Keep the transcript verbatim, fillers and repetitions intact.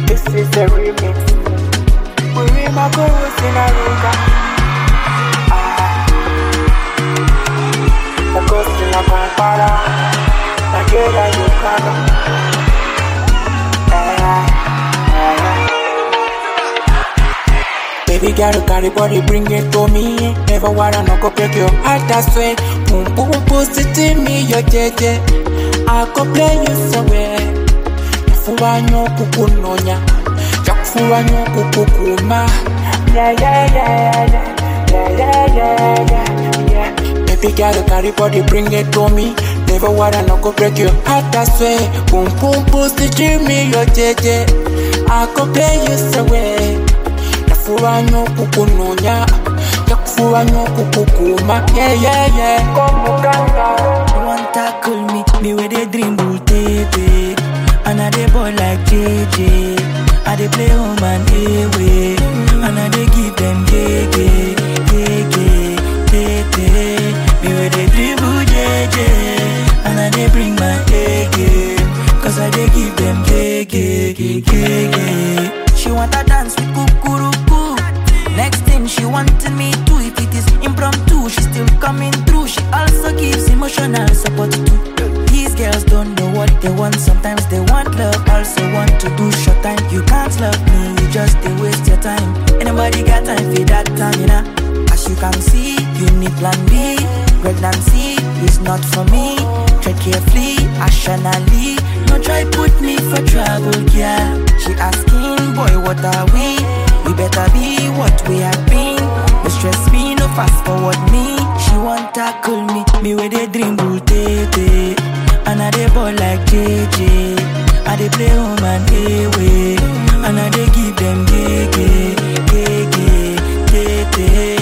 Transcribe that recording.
This is a remix. We remake chorus in a ruga. Ah, the ghost in a pampara. La guerra you caga. Baby girl, you carry body, bring it to me. Never wanna no go break your heart, that's way. Boom, boom, pussy to me, your J J. I go play you somewhere. Yafuwa nyo kukunonya, yafuwa nyo kukukuma. Yeah, yeah, yeah, yeah, yeah, yeah, yeah, yeah, yeah. Baby girl, you carry body, bring it to me. Never wanna no go break your heart, that's way. Boom, boom, pussy to me, your J J. I go play you somewhere. Yafuwa nyo kukunonya, yafuwa nyo kukukuma. Yeah, yeah, yeah. You want tackle me, me with a dream bull tete. And I dey ball like J J. I dey play home and away. And I dey give them gege, gege, tete. Me with a dribble J J. And I dey bring my A game. Cause I dey give them gege, gege. She want to dance with kukuruku. Next thing she wanted me to. If it is impromptu, she still coming through. She also gives emotional support too. These girls don't know what they want. Sometimes they want love, also want to do short time. You can't love me, you just they waste your time. Anybody got time for that time, you know? As you can see, you need plan B. Pregnancy is not for me. Tread carefully, rationally. No try put me for trouble, yeah. She asking, boy, what are we? We better be what we have been. No stress me, no fast forward me. She want tackle me, me with a dream bull tete. And I dey ball like J J. I dey play home and away. And I dey give them gege, gege, tete.